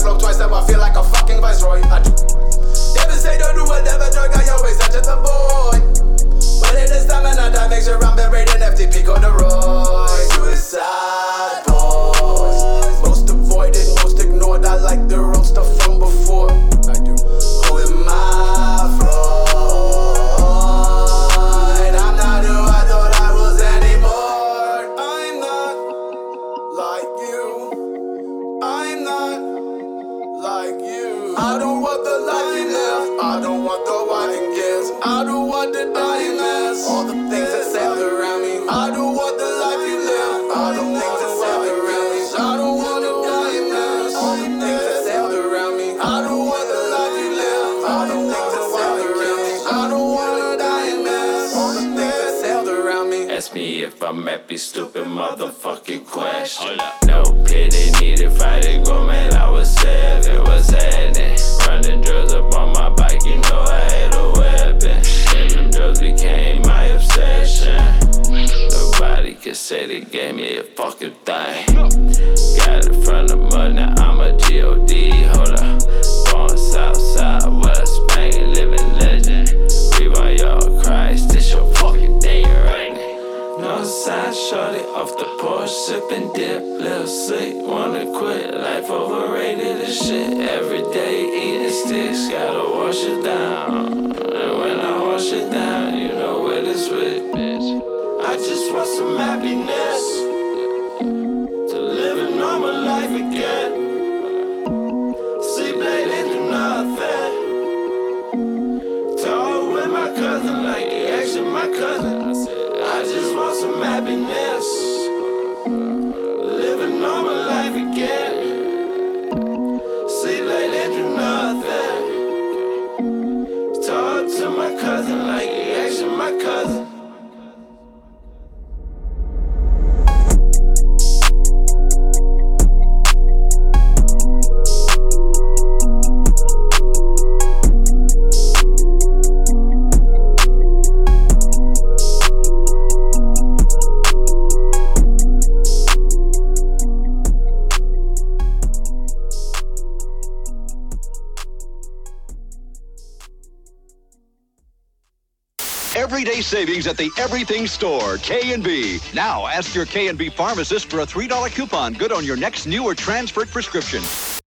smoke twice, now I feel like a fucking viceroy. I do. Never say don't do whatever drug, I always touch the boy. But in this time and that make sure I'm buried in FTP corduroy. Suicide boys, most avoided, most ignored. I like the wrong stuff from before. I do. Who am I Freud? I'm not who I thought I was anymore. I'm not like you. I'm not like you. I don't want the life you live. I don't want the wedding gifts. I don't want the dying mess. All the things that sailed around me. I don't want the life you live. All the things that sailed around me. I don't want the dying mess. All the things that sailed around me. I don't want the life you live. All the things that sailed around me. I don't want the dying mess. All the things that sailed around me. Ask me if I'm happy, stupid motherfucking question. No pity needed, fighting go, man, I was sad, it was happening. Running drugs up on my bike, you know I had a weapon. And them drugs became my obsession. Nobody can say they gave me a fucking thing. Got it from the mud, now I'm a G.O.D. Hold up, born Southside, what a Spain, living legend. Rewind your Christ, this your fucking day right now. Northside shorty off the porch, sipping dip, little sleep, wanna quit, life overrated as shit. Every day eating sticks, gotta wash it down. And when I wash it down, you know what it's with, bitch. I just want some happiness, to live a normal life again. Sleep late and do nothing. Talk with my cousin like he actually my cousin. I just want some happiness, live a normal life again. Sleep late and do nothing. Talk to my cousin like he actually my cousin. Everyday savings at the Everything Store, K&B. Now ask your K&B pharmacist for a $3 coupon good on your next new or transferred prescription.